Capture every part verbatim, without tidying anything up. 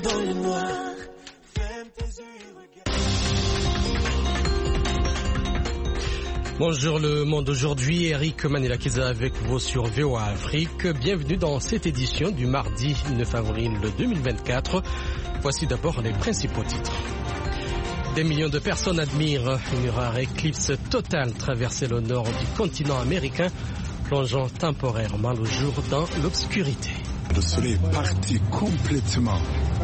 dans le noir. Bonjour le monde aujourd'hui, Eric Manilakiza avec vous sur V O A Afrique. Bienvenue dans cette édition du mardi neuf avril deux mille vingt-quatre. Voici d'abord les principaux titres. Des millions de personnes admirent une rare éclipse totale traverser le nord du continent américain, plongeant temporairement le jour dans l'obscurité. Le soleil est parti complètement.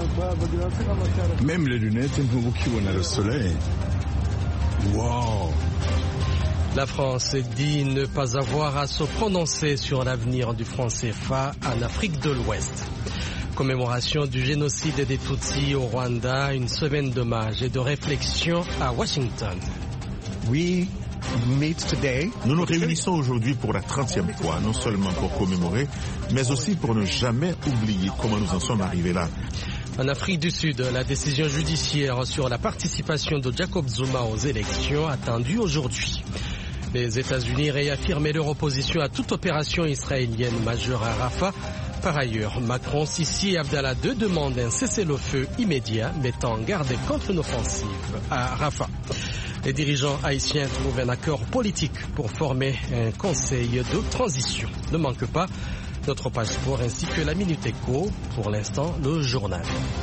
Même les lunettes, nous qui on a le soleil. Wow! La France dit ne pas avoir à se prononcer sur l'avenir du franc C F A en Afrique de l'Ouest. Commémoration du génocide des Tutsis au Rwanda, une semaine d'hommage et de réflexion à Washington. We meet today. Nous nous réunissons aujourd'hui pour la trentième fois, non seulement pour commémorer, mais aussi pour ne jamais oublier comment nous en sommes arrivés là. En Afrique du Sud, la décision judiciaire sur la participation de Jacob Zuma aux élections attendue aujourd'hui. Les États-Unis réaffirment leur opposition à toute opération israélienne majeure à Rafah. Par ailleurs, Macron, Sisi et Abdallah deux demandent un cessez-le-feu immédiat, mettant en garde contre une offensive à Rafah. Les dirigeants haïtiens trouvent un accord politique pour former un conseil de transition. Ne manque pas notre page sport ainsi que la Minute Éco. Pour l'instant, le journal.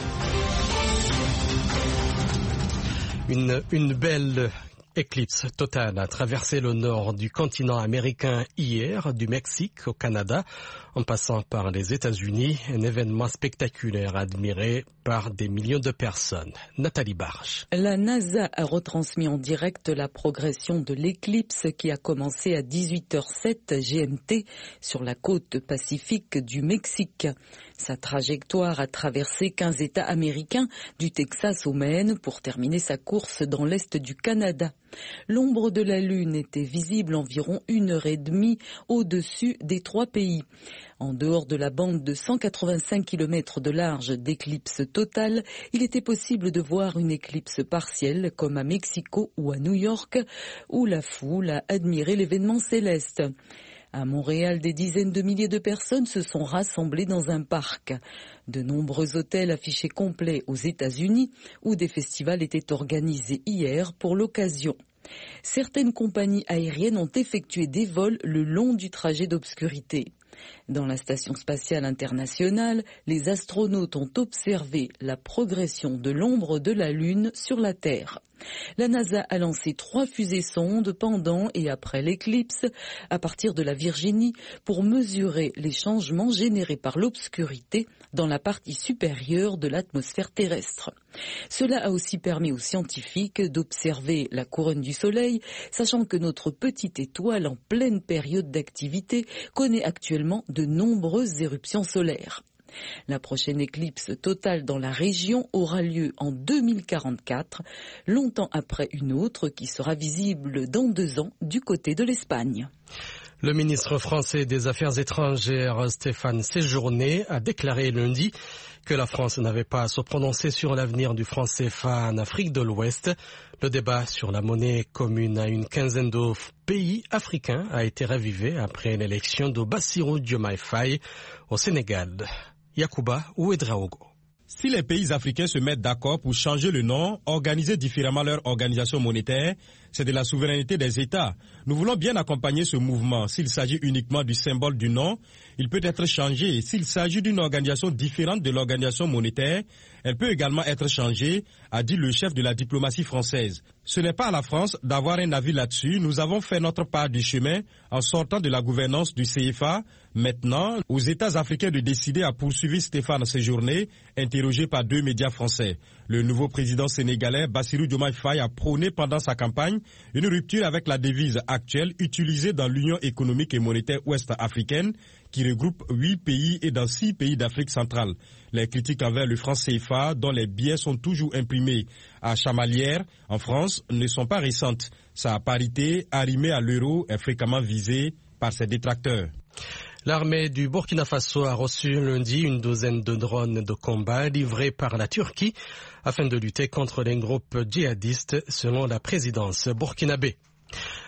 Une, une belle éclipse totale a traversé le nord du continent américain hier, du Mexique au Canada, en passant par les États-Unis, un événement spectaculaire admiré par des millions de personnes. Nathalie Barge. La NASA a retransmis en direct la progression de l'éclipse qui a commencé à dix-huit heures sept G M T sur la côte pacifique du Mexique. Sa trajectoire a traversé quinze États américains, du Texas au Maine, pour terminer sa course dans l'est du Canada. L'ombre de la Lune était visible environ une heure et demie au-dessus des trois pays. En dehors de la bande de cent quatre-vingt-cinq kilomètres de large d'éclipse totale, il était possible de voir une éclipse partielle comme à Mexico ou à New York, où la foule a admiré l'événement céleste. À Montréal, des dizaines de milliers de personnes se sont rassemblées dans un parc. De nombreux hôtels affichés complets aux États-Unis, où des festivals étaient organisés hier pour l'occasion. Certaines compagnies aériennes ont effectué des vols le long du trajet d'obscurité. Dans la Station spatiale internationale, les astronautes ont observé la progression de l'ombre de la Lune sur la Terre. La NASA a lancé trois fusées-sondes pendant et après l'éclipse à partir de la Virginie pour mesurer les changements générés par l'obscurité dans la partie supérieure de l'atmosphère terrestre. Cela a aussi permis aux scientifiques d'observer la couronne du Soleil, sachant que notre petite étoile en pleine période d'activité connaît actuellement de nombreuses éruptions solaires. La prochaine éclipse totale dans la région aura lieu en deux mille quarante-quatre, longtemps après une autre qui sera visible dans deux ans du côté de l'Espagne. Le ministre français des Affaires étrangères, Stéphane Séjourné, a déclaré lundi que la France n'avait pas à se prononcer sur l'avenir du franc C F A en Afrique de l'Ouest. Le débat sur la monnaie commune à une quinzaine de pays africains a été ravivé après l'élection de Bassirou Diomaye Faye au Sénégal. Yacouba Ouedraogo. Si les pays africains se mettent d'accord pour changer le nom, organiser différemment leur organisation monétaire, c'est de la souveraineté des États. Nous voulons bien accompagner ce mouvement. S'il s'agit uniquement du symbole du nom, il peut être changé. S'il s'agit d'une organisation différente de l'organisation monétaire, elle peut également être changée, a dit le chef de la diplomatie française. Ce n'est pas à la France d'avoir un avis là-dessus. Nous avons fait notre part du chemin en sortant de la gouvernance du C F A. Maintenant, aux États africains de décider, a poursuivi Stéphane Séjourné, interrogé par deux médias français. Le nouveau président sénégalais, Bassirou Diomaye Faye, a prôné pendant sa campagne une rupture avec la devise actuelle utilisée dans l'Union économique et monétaire ouest-africaine qui regroupe huit pays et dans six pays d'Afrique centrale. Les critiques envers le franc C F A, dont les billets sont toujours imprimés à chamalières en France, ne sont pas récentes. Sa parité, arrimée à l'euro, est fréquemment visée par ses détracteurs. L'armée du Burkina Faso a reçu lundi une douzaine de drones de combat livrés par la Turquie afin de lutter contre les groupes djihadistes selon la présidence burkinabé.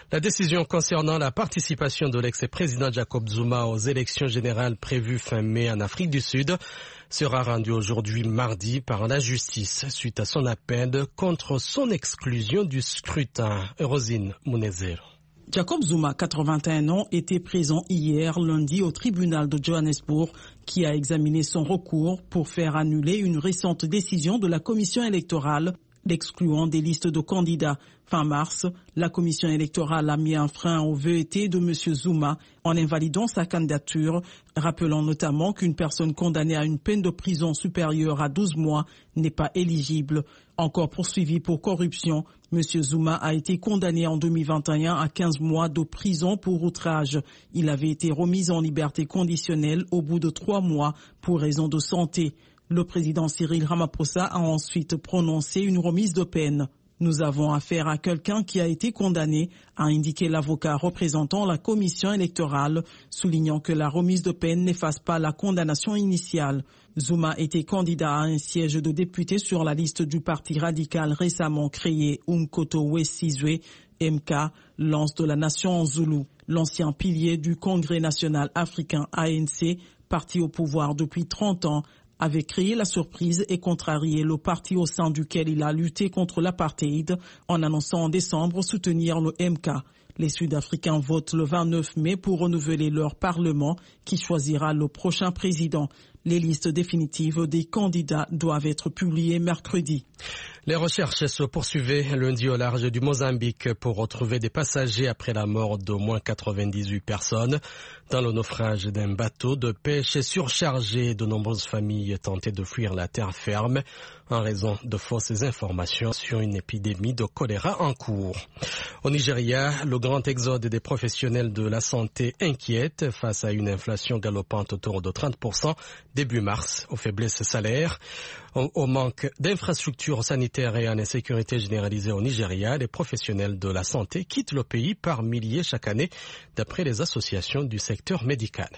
La décision concernant la participation de l'ex-président Jacob Zuma aux élections générales prévues fin mai en Afrique du Sud sera rendue aujourd'hui mardi par la justice suite à son appel contre son exclusion du scrutin. Rosine Munezero. Jacob Zuma, quatre-vingt-un ans, était présent hier lundi au tribunal de Johannesburg qui a examiné son recours pour faire annuler une récente décision de la commission électorale l'excluant des listes de candidats. Fin mars, la commission électorale a mis un frein aux velléités de M. Zuma en invalidant sa candidature, rappelant notamment qu'une personne condamnée à une peine de prison supérieure à douze mois n'est pas éligible. Encore poursuivi pour corruption, M. Zuma a été condamné en deux mille vingt et un à quinze mois de prison pour outrage. Il avait été remis en liberté conditionnelle au bout de trois mois pour raison de santé. Le président Cyril Ramaphosa a ensuite prononcé une remise de peine. Nous avons affaire à quelqu'un qui a été condamné, a indiqué l'avocat représentant la commission électorale, soulignant que la remise de peine n'efface pas la condamnation initiale. Zuma était candidat à un siège de député sur la liste du parti radical récemment créé Umkhonto we Sizwe, M K, lance de la nation en zoulou. L'ancien pilier du Congrès national africain A N C, parti au pouvoir depuis trente ans, avait créé la surprise et contrarié le parti au sein duquel il a lutté contre l'apartheid en annonçant en décembre soutenir le M K. Les Sud-Africains votent le vingt-neuf mai pour renouveler leur parlement qui choisira le prochain président. Les listes définitives des candidats doivent être publiées mercredi. Les recherches se poursuivaient lundi au large du Mozambique pour retrouver des passagers après la mort d'au moins quatre-vingt-dix-huit personnes dans le naufrage d'un bateau de pêche surchargé. De nombreuses familles tentaient de fuir la terre ferme en raison de fausses informations sur une épidémie de choléra en cours. Au Nigeria, le grand exode des professionnels de la santé inquiète face à une inflation galopante autour de trente pour cent début mars, aux faiblesses salaires, au, au manque d'infrastructures sanitaires et à l'insécurité généralisée au Nigeria. Les professionnels de la santé quittent le pays par milliers chaque année, d'après les associations du secteur médical.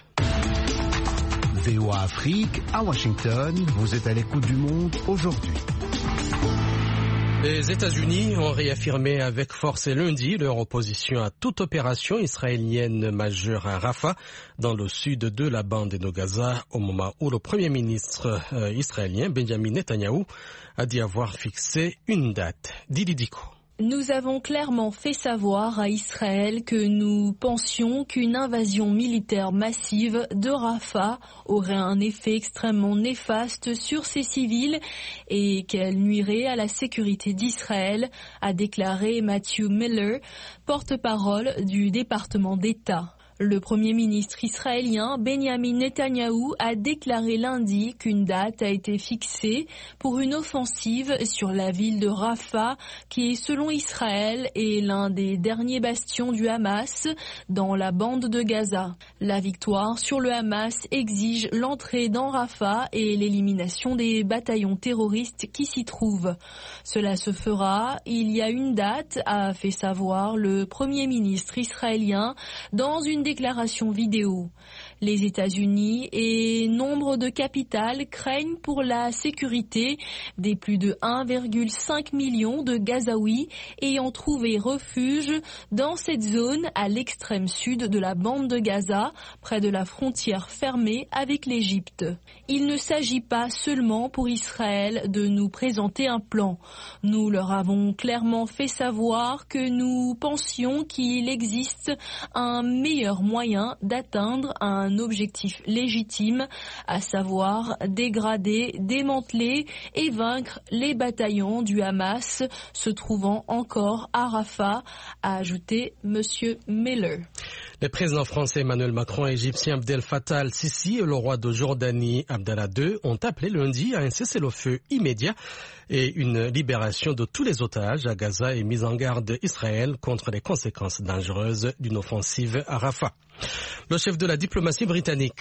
V O A Afrique, à Washington, vous êtes à l'écoute du monde aujourd'hui. Les États-Unis ont réaffirmé avec force lundi leur opposition à toute opération israélienne majeure à Rafah, dans le sud de la bande de Gaza, au moment où le Premier ministre euh, israélien Benjamin Netanyahou a dit avoir fixé une date. Didi Diko. Nous avons clairement fait savoir à Israël que nous pensions qu'une invasion militaire massive de Rafah aurait un effet extrêmement néfaste sur ces civils et qu'elle nuirait à la sécurité d'Israël, a déclaré Matthew Miller, porte-parole du département d'État. Le Premier ministre israélien Benjamin Netanyahou a déclaré lundi qu'une date a été fixée pour une offensive sur la ville de Rafah, qui, selon Israël, est l'un des derniers bastions du Hamas dans la bande de Gaza. La victoire sur le Hamas exige l'entrée dans Rafah et l'élimination des bataillons terroristes qui s'y trouvent. Cela se fera, il y a une date, a fait savoir le Premier ministre israélien dans une déclaration vidéo. Les États-Unis et nombre de capitales craignent pour la sécurité des plus de un virgule cinq million de Gazaouis ayant trouvé refuge dans cette zone à l'extrême sud de la bande de Gaza, près de la frontière fermée avec l'Égypte. Il ne s'agit pas seulement pour Israël de nous présenter un plan. Nous leur avons clairement fait savoir que nous pensions qu'il existe un meilleur moyen d'atteindre un objectif légitime, à savoir dégrader, démanteler et vaincre les bataillons du Hamas se trouvant encore à Rafah, a ajouté M. Miller. Les présidents français Emmanuel Macron et égyptien Abdel Fattah al-Sisi et le roi de Jordanie Abdallah deux ont appelé lundi à un cessez-le-feu immédiat et une libération de tous les otages à Gaza et mise en garde Israël contre les conséquences dangereuses d'une offensive à Rafah. Le chef de la diplomatie britannique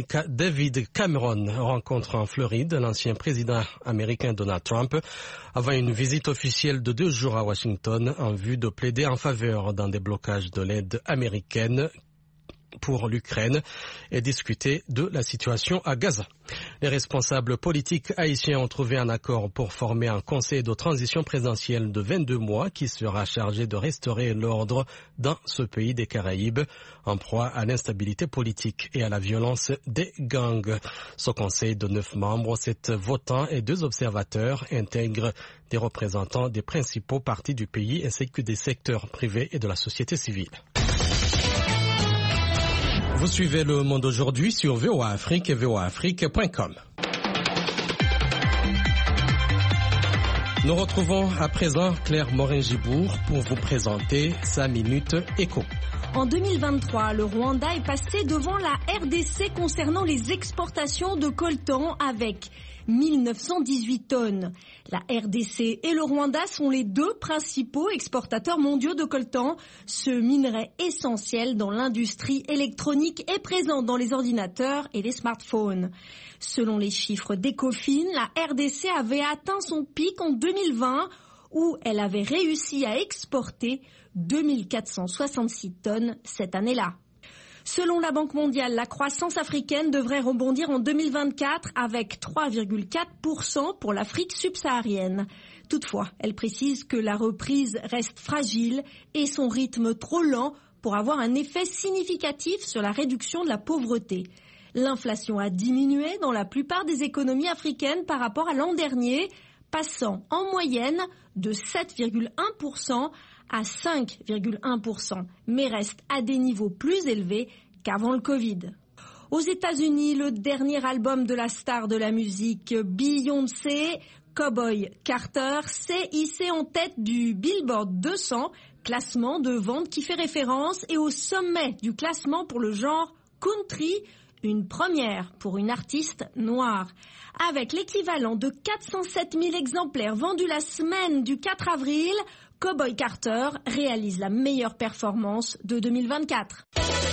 David Cameron rencontre en Floride l'ancien président américain Donald Trump avant une visite officielle de deux jours à Washington en vue de plaider en faveur d'un déblocage de l'aide américaine pour l'Ukraine et discuter de la situation à Gaza. Les responsables politiques haïtiens ont trouvé un accord pour former un conseil de transition présidentielle de vingt-deux mois qui sera chargé de restaurer l'ordre dans ce pays des Caraïbes en proie à l'instabilité politique et à la violence des gangs. Ce conseil de neuf membres, sept votants et deux observateurs intègre des représentants des principaux partis du pays ainsi que des secteurs privés et de la société civile. Vous suivez Le Monde aujourd'hui sur V O A Afrique et V O A Afrique point com. Nous retrouvons à présent Claire Morin-Gibour pour vous présenter sa Minute Éco. En deux mille vingt-trois, le Rwanda est passé devant la R D C concernant les exportations de coltan avec mille neuf cent dix-huit tonnes. La R D C et le Rwanda sont les deux principaux exportateurs mondiaux de coltan. Ce minerai essentiel dans l'industrie électronique est présent dans les ordinateurs et les smartphones. Selon les chiffres d'Ecofin, la R D C avait atteint son pic en deux mille vingt où elle avait réussi à exporter deux mille quatre cent soixante-six tonnes cette année-là. Selon la Banque mondiale, la croissance africaine devrait rebondir en deux mille vingt-quatre avec trois virgule quatre pour cent pour l'Afrique subsaharienne. Toutefois, elle précise que la reprise reste fragile et son rythme trop lent pour avoir un effet significatif sur la réduction de la pauvreté. L'inflation a diminué dans la plupart des économies africaines par rapport à l'an dernier, passant en moyenne de sept virgule un pour cent à cinq virgule un pour cent, mais reste à des niveaux plus élevés qu'avant le Covid. Aux États-Unis, le dernier album de la star de la musique Beyoncé, Cowboy Carter, s'est hissé en tête du Billboard deux cents, classement de vente qui fait référence, et au sommet du classement pour le genre country, une première pour une artiste noire. Avec l'équivalent de quatre cent sept mille exemplaires vendus la semaine du quatre avril, Cowboy Carter réalise la meilleure performance de deux mille vingt-quatre.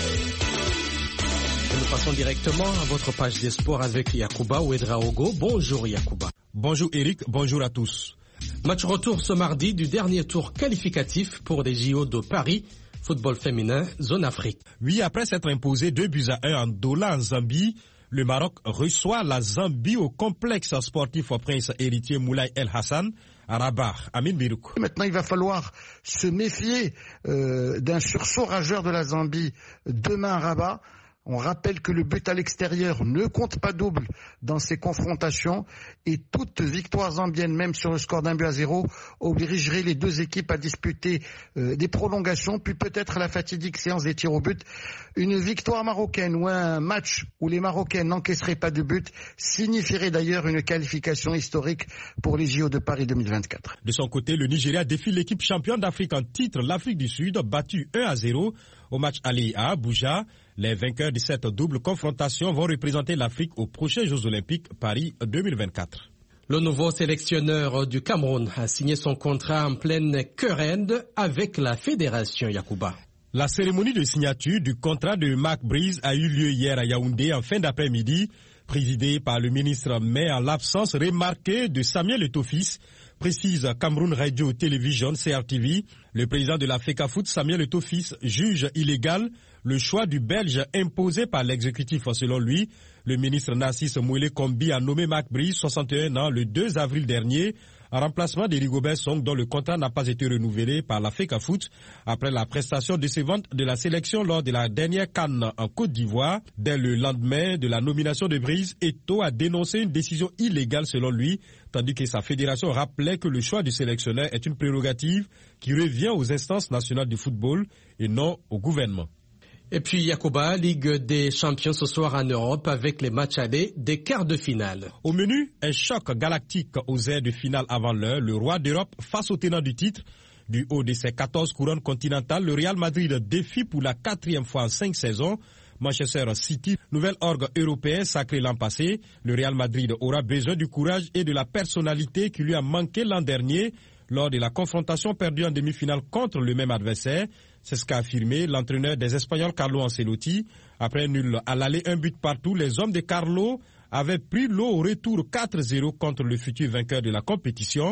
Nous passons directement à votre page des sports avec Yacouba Ouedraogo. Bonjour Yacouba. Bonjour Eric, bonjour à tous. Match retour ce mardi du dernier tour qualificatif pour les J O de Paris. Football féminin, zone Afrique. Oui, après s'être imposé deux buts à un en Douala en Zambie, le Maroc reçoit la Zambie au complexe sportif au prince héritier Moulay El Hassan à Rabat. Amin Birouk. Maintenant, il va falloir se méfier euh, d'un sursaut rageur de la Zambie demain à Rabat. On rappelle que le but à l'extérieur ne compte pas double dans ces confrontations et toute victoire zambienne, même sur le score d'un but à zéro, obligerait les deux équipes à disputer euh, des prolongations, puis peut-être la fatidique séance des tirs au but. Une victoire marocaine ou un match où les Marocains n'encaisseraient pas de but signifierait d'ailleurs une qualification historique pour les J O de Paris deux mille vingt-quatre. De son côté, le Nigeria défie l'équipe championne d'Afrique en titre, l'Afrique du Sud, battue un à zéro au match aller à Abuja. Les vainqueurs de cette double confrontation vont représenter l'Afrique aux prochains Jeux Olympiques Paris deux mille vingt-quatre. Le nouveau sélectionneur du Cameroun a signé son contrat en pleine querelle avec la fédération Yacouba. La cérémonie de signature du contrat de Mark Breeze a eu lieu hier à Yaoundé en fin d'après-midi, présidée par le ministre, mais en l'absence remarquée de Samuel Eto'o-Fils, précise Cameroun Radio Television C R T V. Le président de la FECAFOOT, Samuel Eto'o-Fils, juge illégal le choix du Belge imposé par l'exécutif. Selon lui, le ministre Narcisse Mouélé Kombi a nommé Mark Breeze, soixante et un ans, le deux avril dernier, en remplacement d'Erigobert Song, dont le contrat n'a pas été renouvelé par la FECAFOOT après la prestation décevante de la sélection lors de la dernière CAN en Côte d'Ivoire. Dès le lendemain de la nomination de Breeze, Eto'o a dénoncé une décision illégale selon lui, tandis que sa fédération rappelait que le choix du sélectionneur est une prérogative qui revient aux instances nationales du football et non au gouvernement. Et puis Yacouba, Ligue des champions ce soir en Europe avec les matchs allés des quarts de finale. Au menu, un choc galactique aux airs de finale avant l'heure. Le roi d'Europe face au tenant du titre. Du haut de ses quatorze couronnes continentales, le Real Madrid défie pour la quatrième fois en cinq saisons Manchester City, nouvel orgue européen sacré l'an passé. Le Real Madrid aura besoin du courage et de la personnalité qui lui a manqué l'an dernier lors de la confrontation perdue en demi-finale contre le même adversaire. C'est ce qu'a affirmé l'entraîneur des Espagnols Carlo Ancelotti. Après nul à l'aller, un but partout, les hommes de Carlo avaient pris l'eau au retour quatre zéro contre le futur vainqueur de la compétition.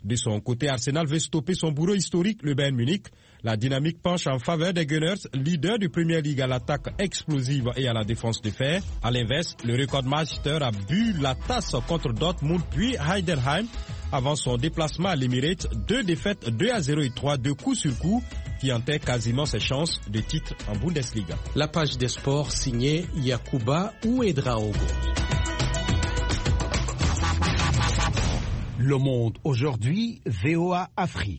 De son côté, Arsenal veut stopper son bourreau historique, le Bayern Munich. La dynamique penche en faveur des Gunners, leader de Premier League à l'attaque explosive et à la défense de fer. À l'inverse, le Rekordmeister a bu la tasse contre Dortmund puis Heidenheim avant son déplacement à l'Emirates. Deux défaites, deux à zéro et trois, deux coups sur coup, qui enterrent quasiment ses chances de titre en Bundesliga. La page des sports signée Yakuba Ouedraogo. Le Monde aujourd'hui, V O A Afrique.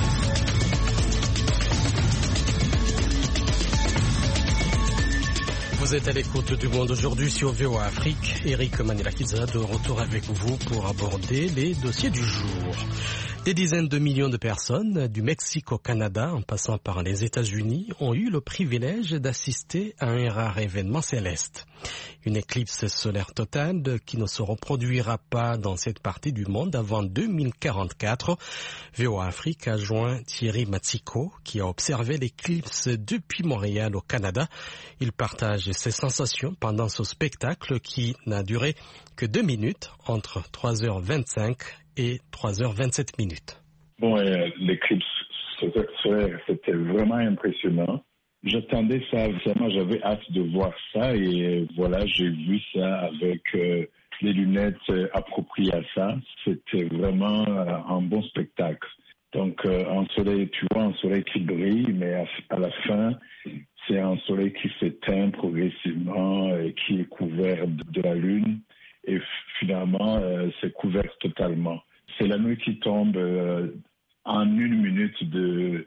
Vous êtes à l'écoute du Monde aujourd'hui sur V O A Afrique. Eric Manirakiza de retour avec vous pour aborder les dossiers du jour. Des dizaines de millions de personnes, du Mexique au Canada, en passant par les États-Unis, ont eu le privilège d'assister à un rare événement céleste. Une éclipse solaire totale qui ne se reproduira pas dans cette partie du monde avant deux mille quarante-quatre. V O A Afrique a joint Thierry Matsiko, qui a observé l'éclipse depuis Montréal au Canada. Il partage ses sensations pendant ce spectacle qui n'a duré que deux minutes, entre trois heures vingt-cinq et trois heures vingt-sept minutes. Bon, euh, l'éclipse solaire, c'était vraiment impressionnant. J'attendais ça, vraiment, j'avais hâte de voir ça et voilà, j'ai vu ça avec euh, les lunettes euh, appropriées à ça. C'était vraiment euh, un bon spectacle. Donc, euh, un soleil, tu vois, un soleil qui brille, mais à, à la fin, c'est un soleil qui s'éteint progressivement et qui est couvert de, de la lune. Et finalement, euh, c'est couvert totalement. C'est la nuit qui tombe euh, en une minute de,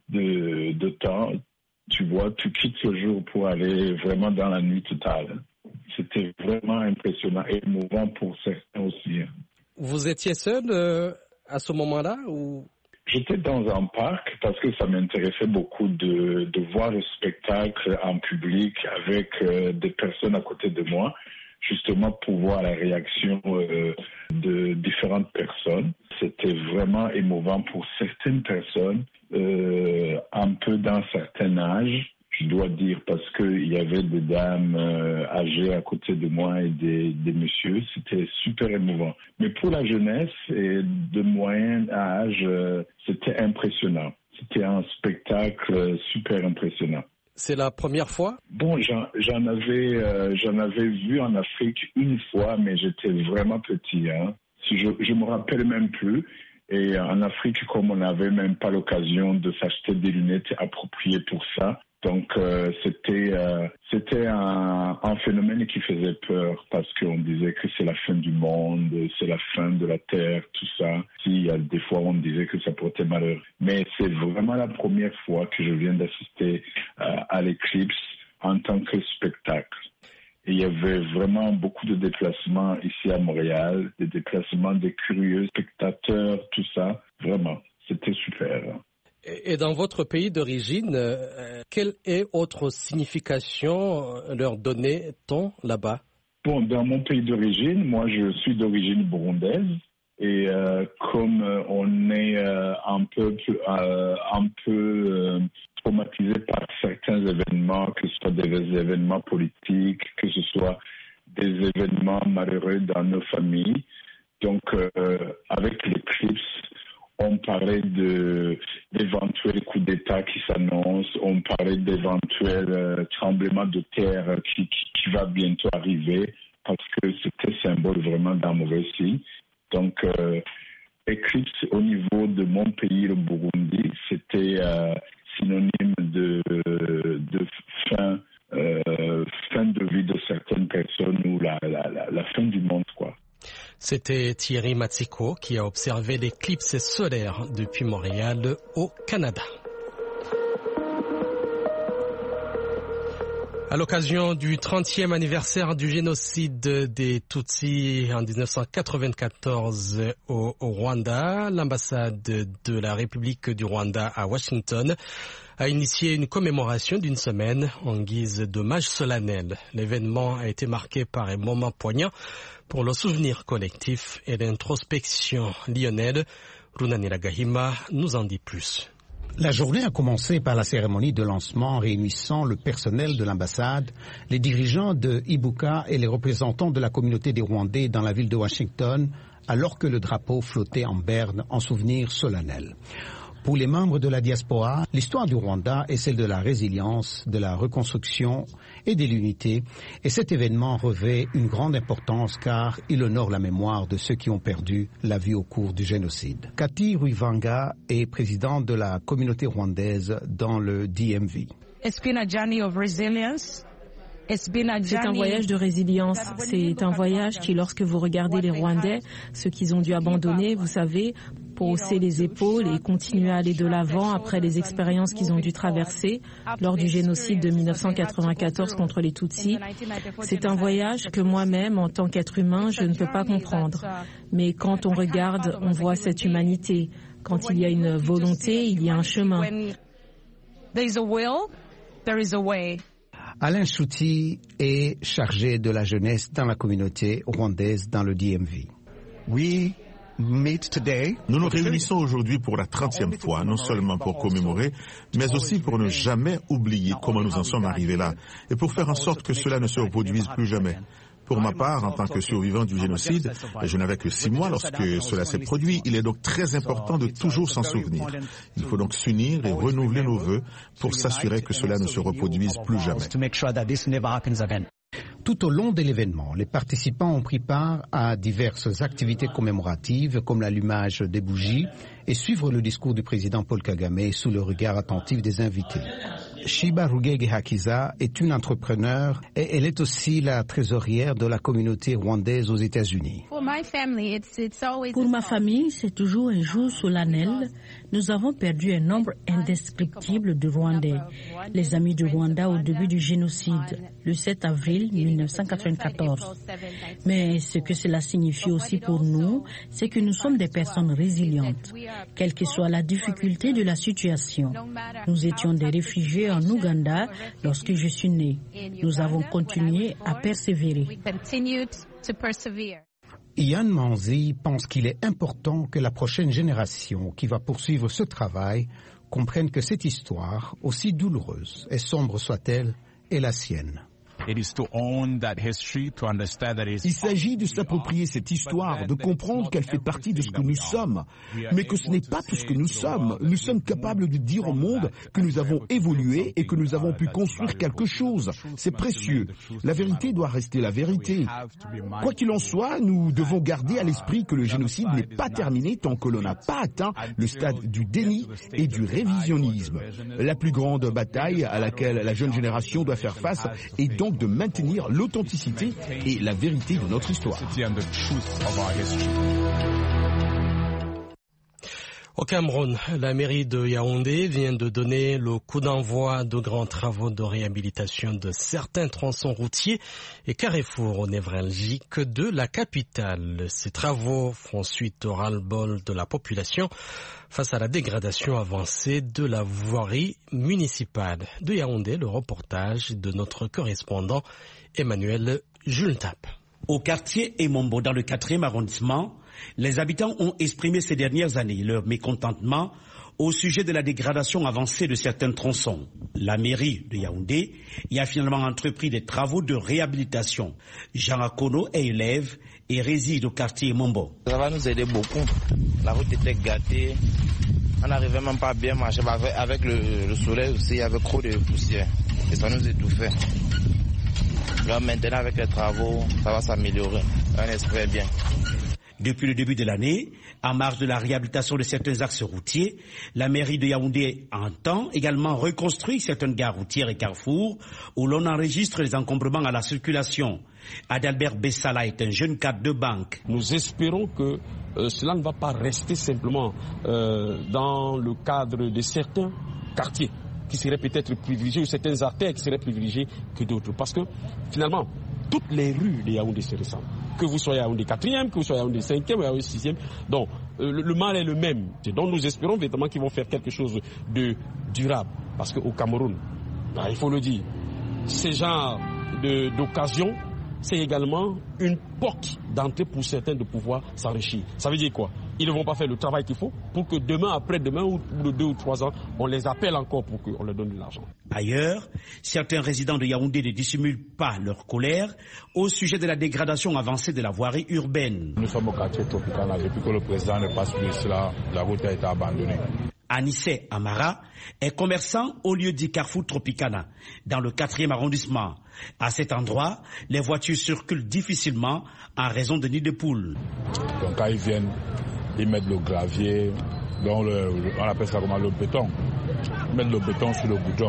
de, de temps. Tu vois, tu quittes ce jour pour aller vraiment dans la nuit totale. C'était vraiment impressionnant et émouvant pour certains aussi. Vous étiez seul euh, à ce moment-là ou... J'étais dans un parc parce que ça m'intéressait beaucoup de, de voir le spectacle en public avec euh, des personnes à côté de moi, justement pour voir la réaction euh, de différentes personnes. C'était vraiment émouvant pour certaines personnes, euh, un peu d'un certain âge, je dois dire, parce qu'il y avait des dames euh, âgées à côté de moi et des, des messieurs. C'était super émouvant. Mais pour la jeunesse et de moyen âge, euh, c'était impressionnant. C'était un spectacle super impressionnant. C'est la première fois? Bon, j'en, j'en avais, euh, j'en avais vu en Afrique une fois, mais j'étais vraiment petit. Hein. Si je, je me rappelle même plus. Et en Afrique, comme on n'avait même pas l'occasion de s'acheter des lunettes appropriées pour ça, donc euh, c'était, euh, c'était un, un phénomène qui faisait peur parce qu'on disait que c'est la fin du monde, c'est la fin de la Terre, tout ça. Si, des fois, on disait que ça portait malheur. Mais c'est vraiment la première fois que je viens d'assister euh, à l'éclipse en tant que spectacle. Et il y avait vraiment beaucoup de déplacements ici à Montréal, des déplacements des curieux spectateurs, tout ça. Vraiment, c'était super. Et dans votre pays d'origine, euh, quelle est autre signification leur donnait-on là-bas? Bon, dans mon pays d'origine, moi je suis d'origine burundaise. Et euh, comme euh, on est euh, un peu, euh, un peu euh, traumatisé par certains événements, que ce soit des événements politiques, que ce soit des événements malheureux dans nos familles. Donc, euh, avec l'éclipse, on parlait de, d'éventuels coups d'État qui s'annoncent, on parlait d'éventuels euh, tremblements de terre qui, qui, qui va bientôt arriver, parce que c'était symbole vraiment d'un mauvais signe. Donc, euh, éclipse au niveau de mon pays, le Burundi, c'était euh, synonyme de, de fin, euh, fin de vie de certaines personnes ou la, la, la, la fin du monde, quoi. C'était Thierry Matsiko qui a observé l'éclipse solaire depuis Montréal au Canada. À l'occasion du trentième anniversaire du génocide des Tutsis en dix-neuf cent quatre-vingt-quatorze au, au Rwanda, l'ambassade de la République du Rwanda à Washington a initié une commémoration d'une semaine en guise d'hommage solennel. L'événement a été marqué par un moment poignant pour le souvenir collectif et l'introspection lyonnaise. Runanira Gahima nous en dit plus. La journée a commencé par la cérémonie de lancement réunissant le personnel de l'ambassade, les dirigeants de Ibuka et les représentants de la communauté des Rwandais dans la ville de Washington, alors que le drapeau flottait en berne en souvenir solennel. Pour les membres de la diaspora, l'histoire du Rwanda est celle de la résilience, de la reconstruction et de l'unité. Et cet événement revêt une grande importance car il honore la mémoire de ceux qui ont perdu la vie au cours du génocide. Cathy Ruivanga est présidente de la communauté rwandaise dans le D M V. It's been a journey of resilience. C'est un voyage de résilience. C'est un voyage qui, lorsque vous regardez les Rwandais, ce qu'ils ont dû abandonner, vous savez, pour hausser les épaules et continuer à aller de l'avant après les expériences qu'ils ont dû traverser lors du génocide de mille neuf cent quatre-vingt-quatorze contre les Tutsis. C'est un voyage que moi-même, en tant qu'être humain, je ne peux pas comprendre. Mais quand on regarde, on voit cette humanité. Quand il y a une volonté, il y a un chemin. There is a will, there is a way. Alain Chouti est chargé de la jeunesse dans la communauté rwandaise dans le D M V. We meet today. Nous nous réunissons aujourd'hui pour la trentième fois, non seulement pour commémorer, mais aussi pour ne jamais oublier comment nous en sommes arrivés là, et pour faire en sorte que cela ne se reproduise plus jamais. Pour ma part, en tant que survivant du génocide, je n'avais que six mois lorsque cela s'est produit. Il est donc très important de toujours s'en souvenir. Il faut donc s'unir et renouveler nos vœux pour s'assurer que cela ne se reproduise plus jamais. Tout au long de l'événement, les participants ont pris part à diverses activités commémoratives comme l'allumage des bougies et suivre le discours du président Paul Kagame sous le regard attentif des invités. Shiba Rugege Hakiza est une entrepreneure et elle est aussi la trésorière de la communauté rwandaise aux États-Unis. Pour ma famille, c'est toujours un jour solennel. Nous avons perdu un nombre indescriptible de Rwandais, les amis du Rwanda au début du génocide, le sept avril mille neuf cent quatre-vingt-quatorze. Mais ce que cela signifie aussi pour nous, c'est que nous sommes des personnes résilientes, quelle que soit la difficulté de la situation. Nous étions des réfugiés en Ouganda lorsque je suis née. Nous avons continué à persévérer. Ian Manzi pense qu'il est important que la prochaine génération qui va poursuivre ce travail comprenne que cette histoire, aussi douloureuse et sombre soit-elle, est la sienne. Il s'agit de s'approprier cette histoire, de comprendre qu'elle fait partie de ce que nous sommes, mais que ce n'est pas tout ce que nous sommes. Nous sommes capables de dire au monde que nous avons évolué et que nous avons pu construire quelque chose. C'est précieux. La vérité doit rester la vérité. Quoi qu'il en soit, nous devons garder à l'esprit que le génocide n'est pas terminé tant que l'on n'a pas atteint le stade du déni et du révisionnisme. La plus grande bataille à laquelle la jeune génération doit faire face est donc de maintenir l'authenticité et la vérité de notre histoire. Au Cameroun, la mairie de Yaoundé vient de donner le coup d'envoi de grands travaux de réhabilitation de certains tronçons routiers et carrefours névralgiques de la capitale. Ces travaux font suite au ras-le-bol de la population face à la dégradation avancée de la voirie municipale. De Yaoundé, le reportage de notre correspondant Emmanuel Jultap. Au quartier Emombo, dans le quatrième arrondissement, les habitants ont exprimé ces dernières années leur mécontentement au sujet de la dégradation avancée de certains tronçons. La mairie de Yaoundé y a finalement entrepris des travaux de réhabilitation. Jean Akono est élève et réside au quartier Emombo. Ça va nous aider beaucoup. La route était gâtée. On n'arrivait même pas à bien marcher. Avec le, le soleil aussi, il y avait trop de poussière. Et ça nous étouffait. Là, maintenant, avec les travaux, ça va s'améliorer. On espère bien. Depuis le début de l'année, en marge de la réhabilitation de certains axes routiers, la mairie de Yaoundé entend également reconstruire certaines gares routières et carrefours où l'on enregistre les encombrements à la circulation. Adalbert Bessala est un jeune cadre de banque. Nous espérons que euh, cela ne va pas rester simplement euh, dans le cadre de certains quartiers qui seraient peut-être privilégiés ou certaines artères qui seraient privilégiées que d'autres. Parce que finalement, toutes les rues de Yaoundé se ressemblent. Que vous soyez à Yaoundé quatrième, que vous soyez à Yaoundé cinquième ou à Yaoundé sixième. Donc, euh, le, le mal est le même. Donc, nous espérons véritablement qu'ils vont faire quelque chose de durable. Parce qu'au Cameroun, bah, il faut le dire, ces genres d'occasions c'est également une porte d'entrée pour certains de pouvoir s'enrichir. Ça veut dire quoi? Ils ne vont pas faire le travail qu'il faut pour que demain, après-demain, ou de deux ou trois ans, on les appelle encore pour qu'on leur donne de l'argent. Ailleurs, certains résidents de Yaoundé ne dissimulent pas leur colère au sujet de la dégradation avancée de la voirie urbaine. Nous sommes au quartier Tropicana. Depuis que le président ne passe plus cela, la route a été abandonnée. Anissé Amara est commerçant au lieu dit Carrefour Tropicana, dans le quatrième arrondissement. À cet endroit, les voitures circulent difficilement en raison de nids de poules. Donc quand ils viennent, ils mettent le gravier, donc le, on appelle ça comment, le béton. Ils mettent le béton sur le goudron.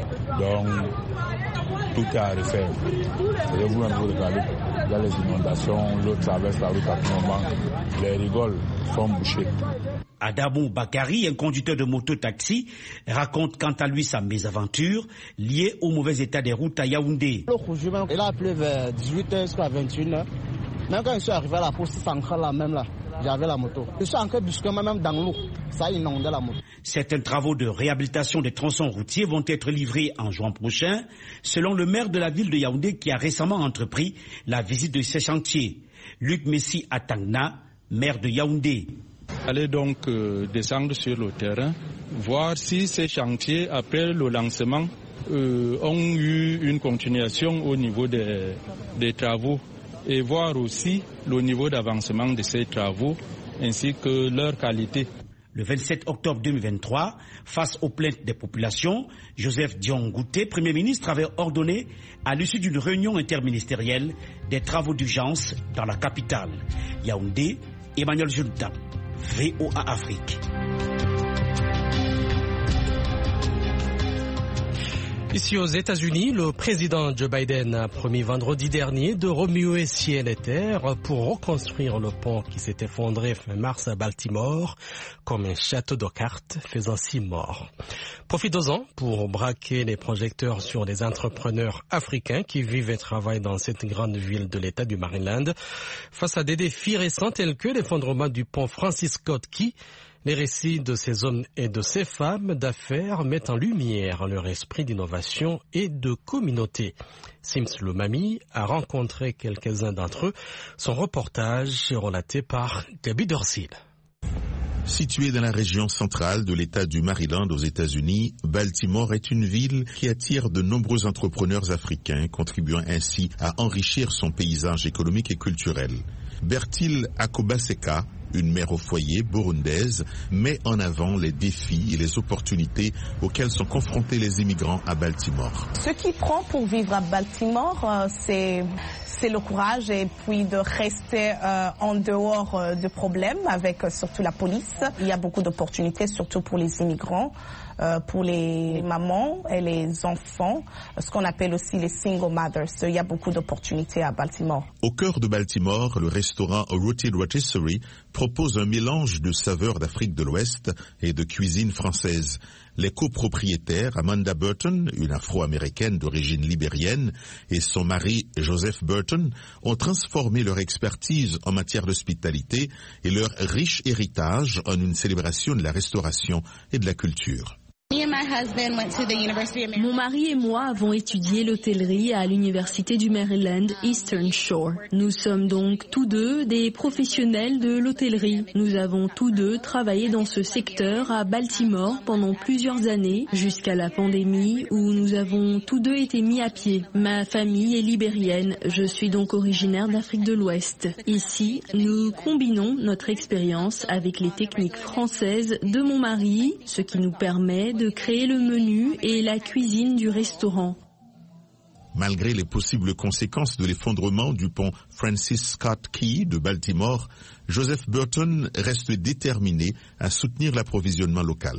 Donc tout est à refaire. Et vous-même vous regardez, il y a les inondations, l'eau traverse la route à tout moment, les rigoles sont bouchées. Adamou Bakari, un conducteur de moto-taxi, raconte quant à lui sa mésaventure liée au mauvais état des routes à Yaoundé. Il a plu vers dix-huit heures jusqu'à vingt et une heures. Même quand je suis arrivé à la poste, c'est encore là même là. J'avais la moto. Je suis encore brusquement même dans l'eau. Ça inondait la moto. Certains travaux de réhabilitation des tronçons routiers vont être livrés en juin prochain, selon le maire de la ville de Yaoundé qui a récemment entrepris la visite de ces chantiers. Luc Messi Atangna, maire de Yaoundé. Allez donc euh, descendre sur le terrain, voir si ces chantiers, après le lancement, euh, ont eu une continuation au niveau des, des travaux et voir aussi le niveau d'avancement de ces travaux ainsi que leur qualité. Le vingt-sept octobre deux mille vingt-trois, face aux plaintes des populations, Joseph Dion Ngouté, Premier ministre, avait ordonné, à l'issue d'une réunion interministérielle, des travaux d'urgence dans la capitale. Yaoundé, Emmanuel Junta. V O A Afrique. Ici aux États-Unis, le président Joe Biden a promis vendredi dernier de remuer ciel et terre pour reconstruire le pont qui s'est effondré fin mars à Baltimore comme un château de cartes faisant six morts. Profitons-en pour braquer les projecteurs sur les entrepreneurs africains qui vivent et travaillent dans cette grande ville de l'État du Maryland face à des défis récents tels que l'effondrement du pont Francis Scott Key. Les récits de ces hommes et de ces femmes d'affaires mettent en lumière leur esprit d'innovation et de communauté. Sims Lumami a rencontré quelques-uns d'entre eux. Son reportage est relaté par Gaby Dorsil. Située dans la région centrale de l'État du Maryland aux États-Unis, Baltimore est une ville qui attire de nombreux entrepreneurs africains, contribuant ainsi à enrichir son paysage économique et culturel. Bertil Akobaseka, une mère au foyer burundaise, met en avant les défis et les opportunités auxquels sont confrontés les immigrants à Baltimore. Ce qui prend pour vivre à Baltimore, euh, c'est... c'est le courage et puis de rester euh, en dehors euh, de problèmes avec euh, surtout la police. Il y a beaucoup d'opportunités, surtout pour les immigrants, euh, pour les mamans et les enfants, ce qu'on appelle aussi les single mothers. Il y a beaucoup d'opportunités à Baltimore. Au cœur de Baltimore, le restaurant Rooted Rotisserie propose un mélange de saveurs d'Afrique de l'Ouest et de cuisine française. Les copropriétaires Amanda Burton, une afro-américaine d'origine libérienne, et son mari Joseph Burton ont transformé leur expertise en matière d'hospitalité et leur riche héritage en une célébration de la restauration et de la culture. Mon mari et moi avons étudié l'hôtellerie à l'université du Maryland Eastern Shore. Nous sommes donc tous deux des professionnels de l'hôtellerie. Nous avons tous deux travaillé dans ce secteur à Baltimore pendant plusieurs années, jusqu'à la pandémie où nous avons tous deux été mis à pied. Ma famille est libérienne, je suis donc originaire d'Afrique de l'Ouest. Ici, nous combinons notre expérience avec les techniques françaises de mon mari, ce qui nous permet de créer le menu et la cuisine du restaurant. Malgré les possibles conséquences de l'effondrement du pont Francis Scott Key de Baltimore, Joseph Burton reste déterminé à soutenir l'approvisionnement local.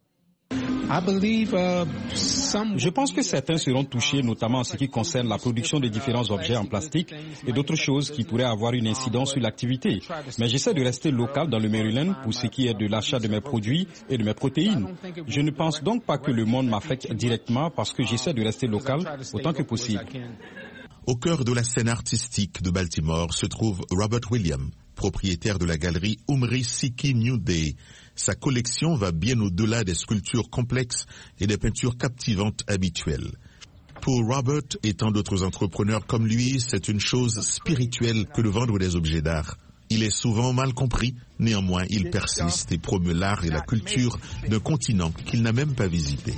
Je pense que certains seront touchés, notamment en ce qui concerne la production de différents objets en plastique et d'autres choses qui pourraient avoir une incidence sur l'activité. Mais j'essaie de rester local dans le Maryland pour ce qui est de l'achat de mes produits et de mes protéines. Je ne pense donc pas que le monde m'affecte directement parce que j'essaie de rester local autant que possible. Au cœur de la scène artistique de Baltimore se trouve Robert Williams, propriétaire de la galerie Umri Siki New Day. Sa collection va bien au-delà des sculptures complexes et des peintures captivantes habituelles. Pour Robert et tant d'autres entrepreneurs comme lui, c'est une chose spirituelle que de vendre des objets d'art. Il est souvent mal compris, néanmoins il persiste et promeut l'art et la culture d'un continent qu'il n'a même pas visité.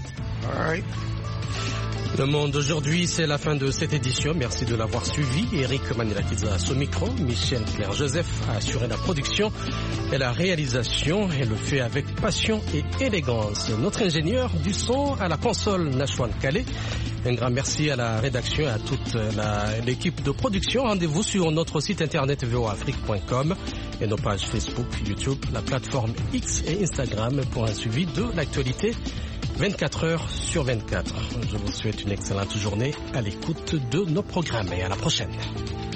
Le Monde aujourd'hui, c'est la fin de cette édition. Merci de l'avoir suivi. Eric Manilakidza au micro, Michel Claire Joseph a assuré la production et la réalisation et le fait avec passion et élégance. Notre ingénieur du son à la console, Nashwan Kale. Un grand merci à la rédaction et à toute l'équipe de production. Rendez-vous sur notre site internet v o afrique point com et nos pages Facebook, YouTube, la plateforme X et Instagram pour un suivi de l'actualité vingt-quatre heures sur vingt-quatre. Je vous souhaite une excellente journée à l'écoute de nos programmes et à la prochaine.